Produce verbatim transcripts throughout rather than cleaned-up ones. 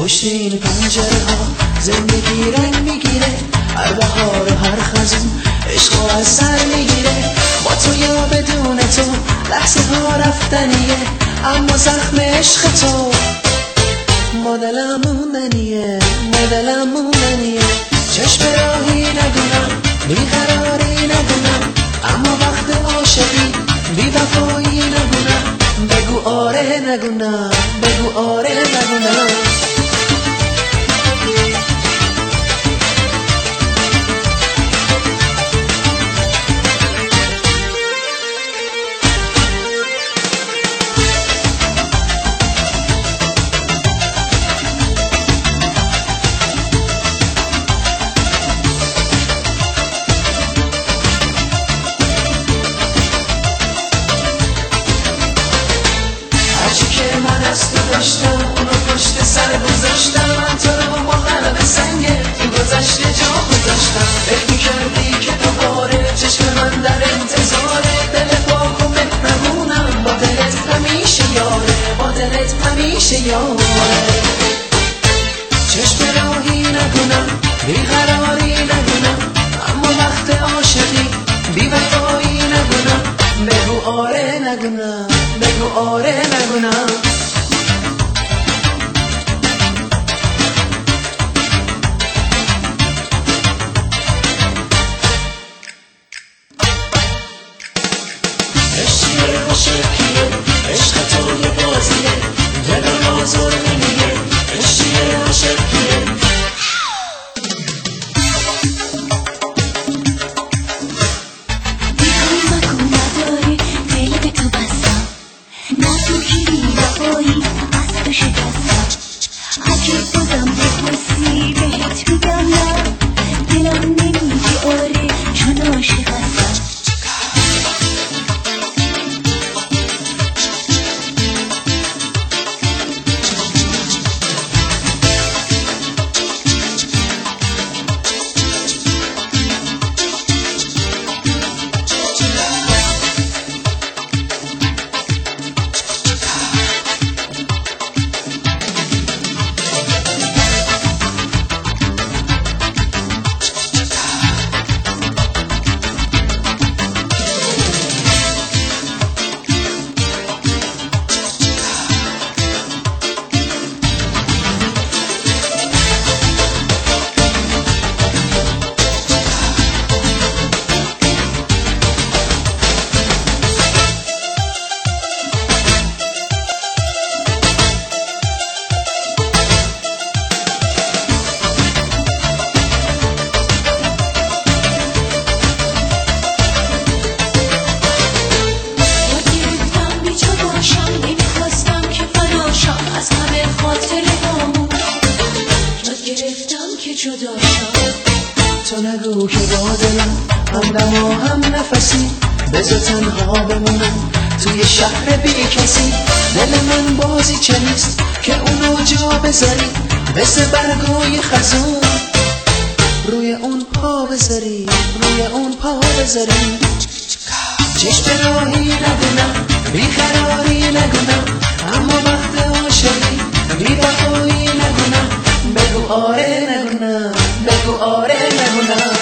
پشت این پنجره ها زندگی رنگ میگیره، هر بهار و هر خزون عشق از سر میگیره. با تو یا بدون تو لحظه ها رفتنیه، اما زخم عشق تو ما دلم موندنیه، ما دلم موندنیه. چشم راهی نگونم، بیقراری نگونم، اما وقت عاشقی بی وفایی نگونم. بگو آره نگونم، بگو آره نگونم. داشتم اونو پشت سر گذاشتم، من تو رو با قلب سنگه تو گذشته جا گذاشتم. فکر میکردی که دوباره چشم من در انتظاره، دل پاک و مهربونم با دلت همیشه یاره، با دلت همیشه یاره. چشم راهی نگونم، بیقراری نگونم، اما وقت عاشقی بی وفایی نگونم. بگو آره نگونم، بگو آره نگونم. عشقیه عشق تو یه بازیه، دل و آزار نمیگه. عشقیه عشقیه بیکن مکن نداره دل به تو بستم، نه تو گیری وفایی از تو شکستم. اگه بازم بپرسی بهت میگم نه، دلم نمیگه آره چون عاشق هستم. تو نگو که با دلم همدم و هم نفسی، بذار تنها بمونم توی شهر بی کسی. دل من بازی چه نیست که اونو جا بذاری، مثل برگای خزون روی اون پا بذاری، روی اون پا بذاری. چشم راهی نگونم، بیقراری نگونم، اما وقت عاشقی بی وفایی نگونم. بگو آره نگونم، بگو آره نگونم.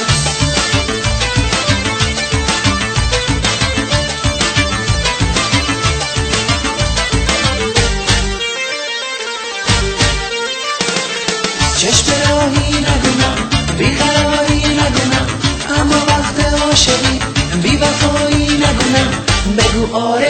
چشم راهی نگونم، بیقراری نگونم، اما وقت عاشقی بی وفایی نگونم. بگو آره